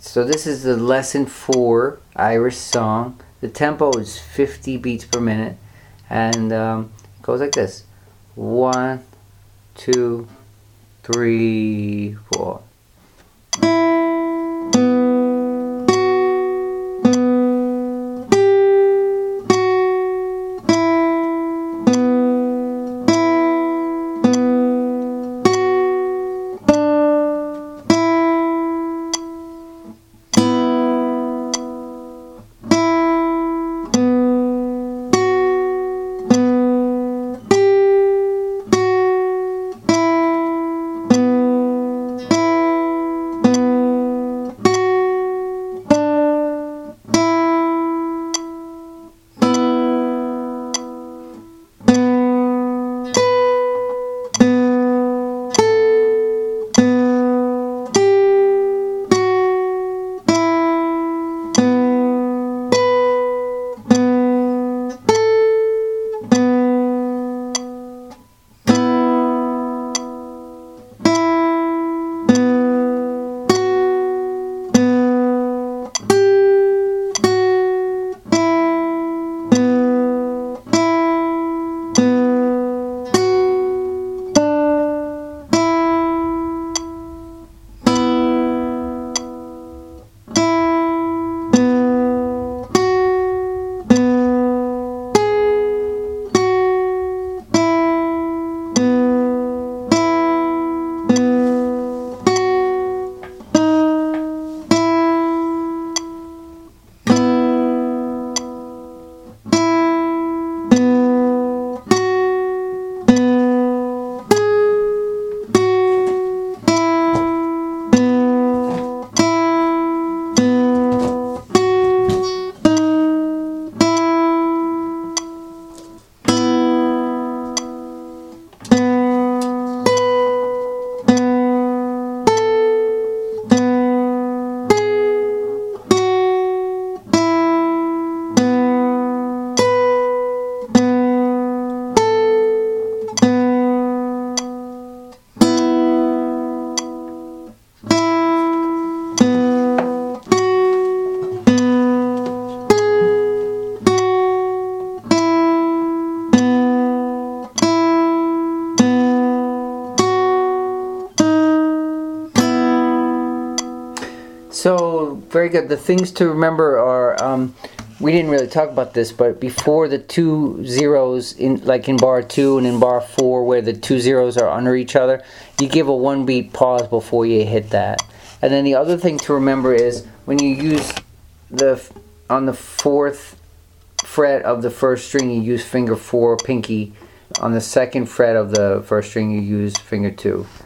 So this is the lesson 4 Irish song. The tempo is 50 beats per minute, and it goes like this: 1, 2, 3, 4. So, very good. The things to remember are, we didn't really talk about this, but before the 2 zeros, like in bar 2 and in bar 4, where the 2 zeros are under each other, you give a 1 beat pause before you hit that. And then the other thing to remember is, when you use on the 4th fret of the 1st string, you use finger 4, pinky. On the 2nd fret of the 1st string, you use finger 2.